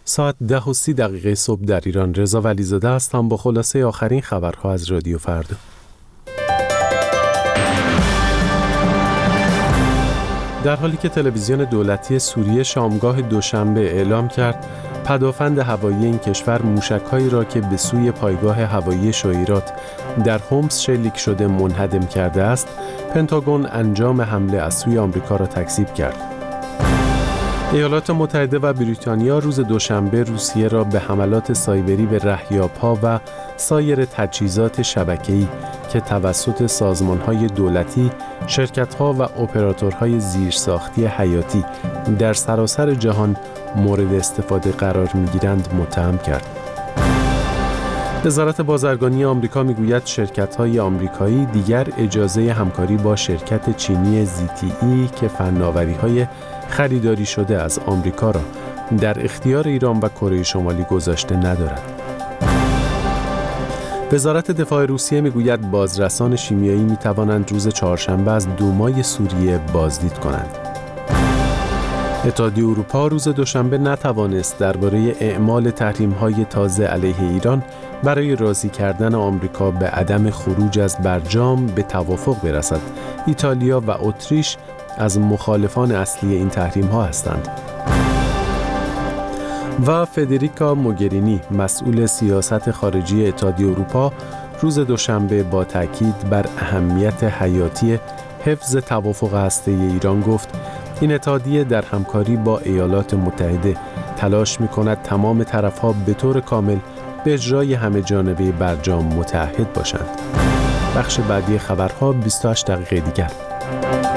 ساعت 10:30 صبح در ایران. رضا ولیزاده هستم با خلاصه آخرین خبرها از رادیو فردا. در حالی که تلویزیون دولتی سوریه شامگاه دوشنبه اعلام کرد پدافند هوایی این کشور موشک‌هایی را که به سوی پایگاه هوایی شویرات در حمص شلیک شده منهدم کرده است، پنتاگون انجام حمله از سوی آمریکا را تکذیب کرد. ایالات متحده و بریتانیا روز دوشنبه روسیه را به حملات سایبری به رهیاب‌ها و سایر تجهیزات شبکه‌ای که توسط سازمان‌های دولتی، شرکت‌ها و اپراتورهای زیرساختی حیاتی در سراسر جهان مورد استفاده قرار می‌گیرند متهم کرد. وزارت بازرگانی آمریکا می‌گوید شرکت‌های آمریکایی دیگر اجازه همکاری با شرکت چینی ZTE که فناوری‌های خریداری شده از آمریکا را در اختیار ایران و کره شمالی گذاشته ندارد. وزارت دفاع روسیه می‌گوید بازرسان شیمیایی می‌توانند روز چهارشنبه از دومای سوریه بازدید کنند. اتحادیه اروپا روز دوشنبه نتوانست درباره اعمال تحریم‌های تازه علیه ایران برای راضی کردن آمریکا به عدم خروج از برجام به توافق برسد. ایتالیا و اتریش از مخالفان اصلی این تحریم‌ها هستند. و فدریکا موگرینی مسئول سیاست خارجی اتحادیه اروپا روز دوشنبه با تاکید بر اهمیت حیاتی حفظ توافق هسته‌ای ایران گفت این اتحادیه در همکاری با ایالات متحده تلاش می‌کند تمام طرف‌ها به طور کامل به اجرای همه جانبه برجام متعهد باشند. بخش بعدی خبرها 28 دقیقه دیگر.